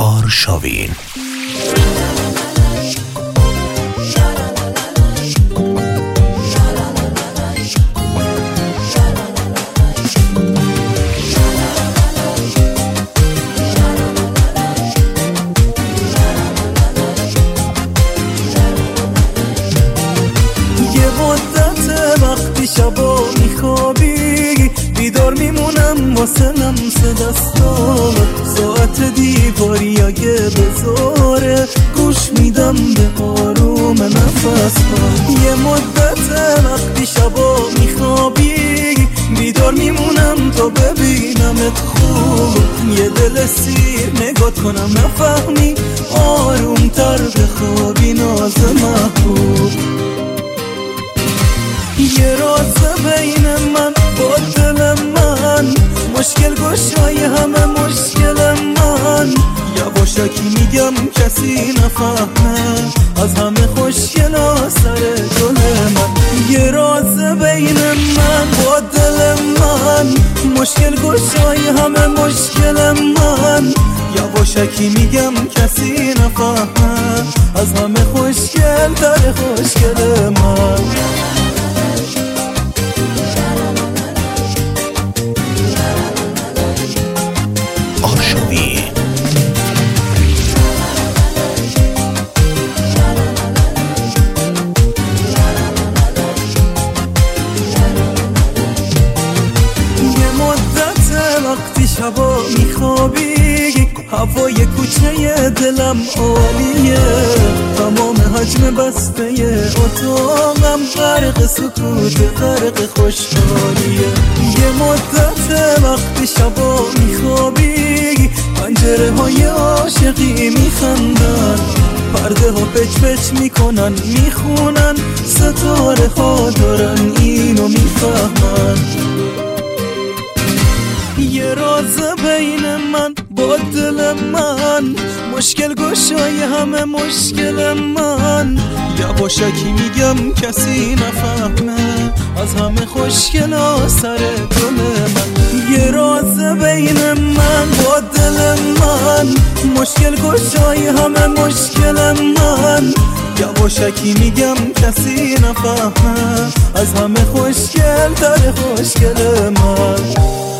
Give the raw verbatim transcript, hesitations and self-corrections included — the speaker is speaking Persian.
آرشاوین. شبا میخوابی بیدار میمونم واسه لمس دستات، ساعت دیواری اگه بذاره گوش میدم به آروم نفس ها. یه مدت وقتی شبا میخوابی بیدار میمونم تا ببینمت خوب، یه دل سیر نگات کنم نفهمی آروم تر بخوابی ناز محبوب. یه راز بین من با دل من، مشکل گشای همه مشکل من، یواشکی میگم کسی نفهمه از همه خوشگل ها سر گل من. یه راز بین من با دل من، مشکل گشای همه مشکل من، یواشکی میگم کسی نفهمه از همه خوشگل تر خوشگل من. وقتی شبا میخوابی هوای کوچه دلم عالیه، تمام حجم بسته اتاقم غرق سکوت غرق خوشحالیه. یه مدت وقتی شبا میخوابی پنجره های عاشقی میخندن، پرده ها پچ پچ میکنن میخونن، ستاره ها دارن اینو میفهمن. یه راز بین من با دل من، مشکل گشای همه مشکل من، یواشکی میگم کسی نفهمه از همه خوشگل ها سر گل من. یه راز بین من با دل من، مشکل گشای همه مشکل من، یواشکی میگم کسی نفهمه از همه خوشگل تر خوشگل من.